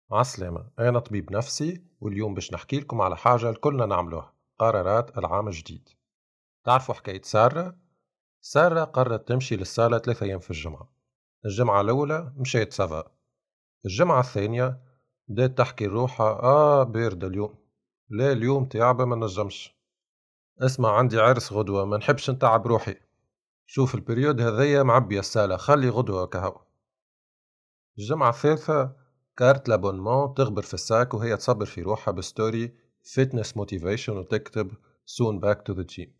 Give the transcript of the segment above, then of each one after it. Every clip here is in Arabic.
عسلامة، أنا طبيب نفسي واليوم باش نحكي لكم على حاجة الكلنا نعملوها. قرارات العام الجديد. تعرفوا حكاية سارة؟ سارة قررت تمشي للصالة 3 أيام في الجمعة. الجمعة الأولى مشيت سافا. الجمعة الثانية بدأت تحكي لروحها بارد اليوم. لا اليوم تعبة ما نجمش. اسمع عندي عرس غدوة ما نحبش نتعب روحي. شوف البريود هذيا معبية السالة خلي غدوة كهو. الجمعة الثالثة كارت لابونمون تغبر في الساك وهي تصبر في روحها بستوري فيتنس موتيفيشن وتكتب soon back to the gym.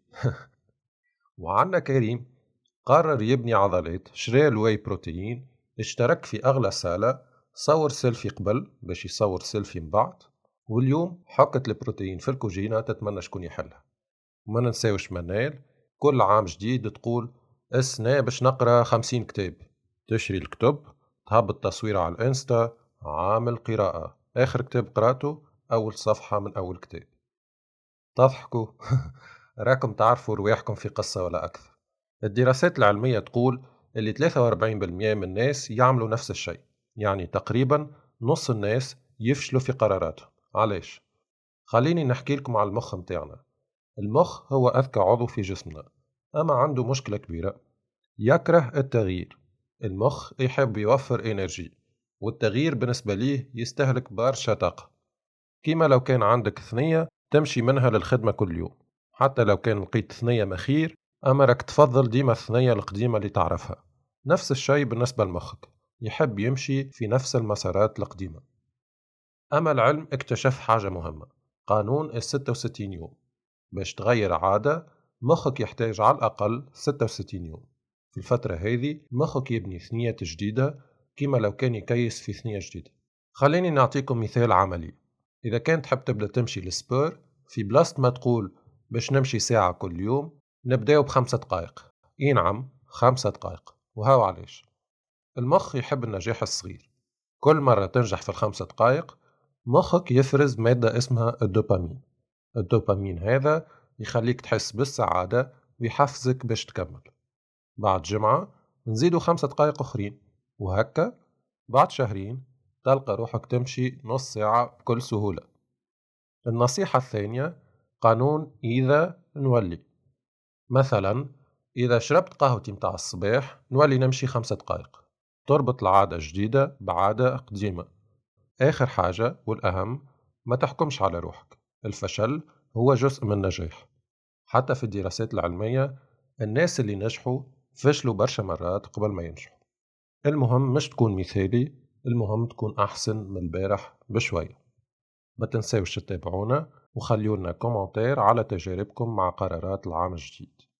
وعنا كريم قرر يبني عضلات، شرى الواي بروتين، اشترك في أغلى سالة، صور سيلفي قبل باش يصور سيلفي من بعد، واليوم حقت البروتين في الكوجينة تتمنى شكون يحلها. وما ننساوش منال كل عام جديد تقول السنة باش نقرأ 50 كتاب، تشري الكتب، تهبط تصويرة على الانستا، عامل قراءة، آخر كتاب قرأته أول صفحة من أول كتاب. تضحكوا؟ راكم تعرفوا رواحكم في قصة ولا أكثر. الدراسات العلمية تقول اللي 43% من الناس يعملوا نفس الشيء، يعني تقريبا نص الناس يفشلوا في قراراتهم. علاش؟ خليني نحكي لكم على المخ متاعنا. المخ هو أذكى عضو في جسمنا، أما عنده مشكلة كبيرة، يكره التغيير. المخ يحب يوفر إنرجي، والتغيير بالنسبة ليه يستهلك برشا طاقة. كيما لو كان عندك ثنية تمشي منها للخدمة كل يوم، حتى لو كان لقيت ثنية مخير أما راك تفضل ديما الثنية القديمة اللي تعرفها. نفس الشيء بالنسبة لمخك، يحب يمشي في نفس المسارات القديمة. أما العلم اكتشف حاجة مهمة، قانون 66 يوم. باش تغير عادة مخك يحتاج على الأقل 66 يوم. في الفترة هذه مخك يبني ثنية جديدة كما لو كان يكيس في ثنية جديدة. خليني نعطيكم مثال عملي. إذا كنت تحب تبدأ تمشي للسبور، في بلاصة ما تقول باش نمشي ساعة كل يوم نبدأ ب5 دقائق. إي نعم 5 دقائق، وهاو علاش. المخ يحب النجاح الصغير. كل مرة تنجح في ال5 دقائق مخك يفرز مادة اسمها الدوبامين. الدوبامين هذا يخليك تحس بالسعادة ويحفزك باش تكمل. بعد جمعة نزيدوا 5 دقائق أخرين، وهكا بعد شهرين تلقى روحك تمشي نص ساعة بكل سهولة. النصيحة الثانية قانون إذا نولي. مثلا إذا شربت قهوتي متاع الصباح نولي نمشي 5 دقائق، تربط العادة جديدة بعادة قديمة. آخر حاجة والأهم، ما تحكمش على روحك. الفشل هو جزء من النجاح. حتى في الدراسات العلمية الناس اللي نجحوا فشلوا برشا مرات قبل ما ينجحوا. المهم مش تكون مثالي، المهم تكون أحسن من البارح بشوية. ما تنساوش تتابعونا وخليولنا كومنتير على تجاربكم مع قرارات العام الجديد.